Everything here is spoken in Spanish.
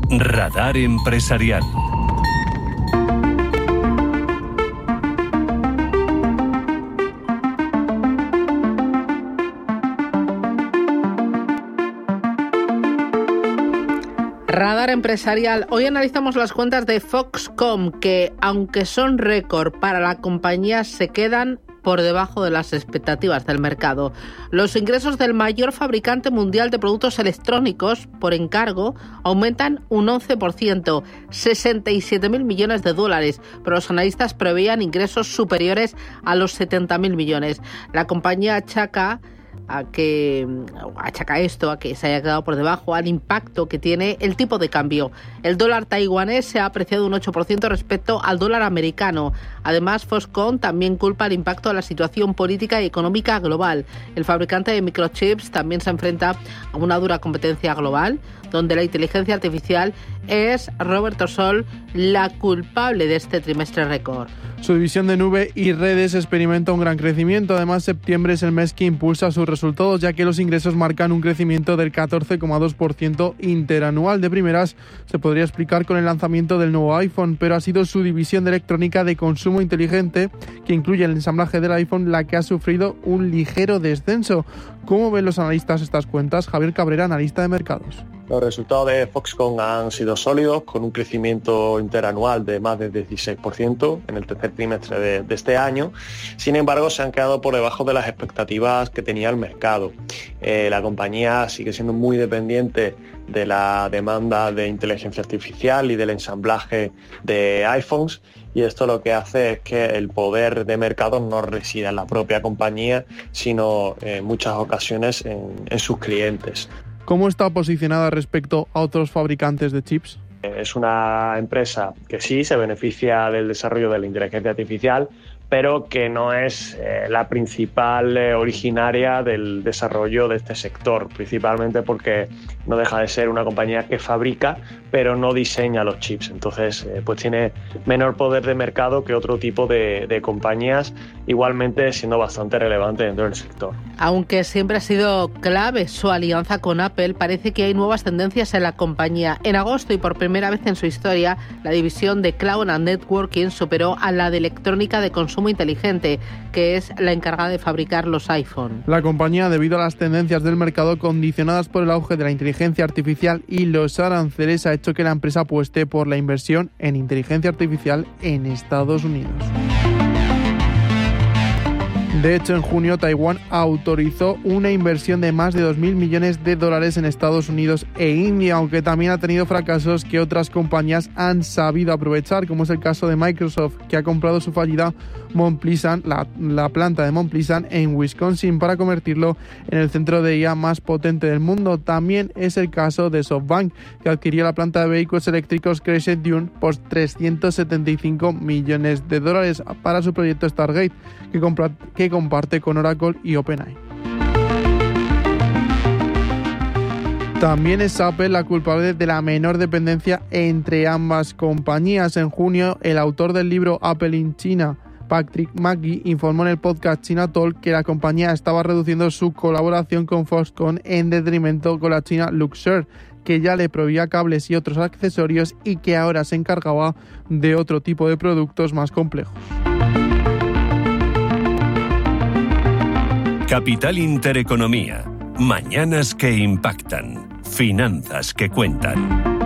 Radar Empresarial. Radar Empresarial. Hoy analizamos las cuentas de Foxconn, que aunque son récord para la compañía, se quedan por debajo de las expectativas del mercado. Los ingresos del mayor fabricante mundial de productos electrónicos por encargo aumentan un 11%, 67.000 millones de dólares, pero los analistas preveían ingresos superiores a los 70.000 millones. La compañía achaca esto a que se haya quedado por debajo al impacto que tiene el tipo de cambio. El dólar taiwanés se ha apreciado un 8% respecto al dólar americano. Además, Foxconn también culpa el impacto de la situación política y económica global. El fabricante de microchips también se enfrenta a una dura competencia global, donde la inteligencia artificial es, Roberto Sol, la culpable de este trimestre récord. Su división de nube y redes experimenta un gran crecimiento. Además, septiembre es el mes que impulsa sus resultados, ya que los ingresos marcan un crecimiento del 14,2% interanual. De primeras, se podría explicar con el lanzamiento del nuevo iPhone, pero ha sido su división de electrónica de consumo inteligente, que incluye el ensamblaje del iPhone, la que ha sufrido un ligero descenso. ¿Cómo ven los analistas estas cuentas? Javier Cabrera, analista de mercados. Los resultados de Foxconn han sido sólidos, con un crecimiento interanual de más de 16% en el tercer trimestre de este año. Sin embargo, se han quedado por debajo de las expectativas que tenía el mercado. La compañía sigue siendo muy dependiente de la demanda de inteligencia artificial y del ensamblaje de iPhones, y esto lo que hace es que el poder de mercado no resida en la propia compañía, sino en muchas ocasiones en sus clientes. ¿Cómo está posicionada respecto a otros fabricantes de chips? Es una empresa que sí se beneficia del desarrollo de la inteligencia artificial, pero que no es la principal originaria del desarrollo de este sector, principalmente porque no deja de ser una compañía que fabrica, pero no diseña los chips. Entonces, pues tiene menor poder de mercado que otro tipo de compañías, igualmente siendo bastante relevante dentro del sector. Aunque siempre ha sido clave su alianza con Apple, parece que hay nuevas tendencias en la compañía. En agosto, y por primera vez en su historia, la división de Cloud and Networking superó a la de electrónica de consumo inteligente, que es la encargada de fabricar los iPhone. La compañía, debido a las tendencias del mercado condicionadas por el auge de la inteligencia artificial y los aranceles, ha hecho que la empresa apueste por la inversión en inteligencia artificial en Estados Unidos. De hecho, en junio, Taiwán autorizó una inversión de más de 2.000 millones de dólares en Estados Unidos e India, aunque también ha tenido fracasos que otras compañías han sabido aprovechar, como es el caso de Microsoft, que ha comprado su fallida Mount Pleasant, la planta de Mount Pleasant en Wisconsin, para convertirlo en el centro de IA más potente del mundo. También es el caso de SoftBank, que adquirió la planta de vehículos eléctricos Crescent Dune por 375 millones de dólares para su proyecto Stargate, que comparte con Oracle y OpenAI. También es Apple la culpable de la menor dependencia entre ambas compañías. En junio, el autor del libro Apple in China, Patrick McGee, informó en el podcast China Talk que la compañía estaba reduciendo su colaboración con Foxconn en detrimento con la china Luxshare, que ya le proveía cables y otros accesorios y que ahora se encargaba de otro tipo de productos más complejos. Capital Intereconomía. Mañanas que impactan. Finanzas que cuentan.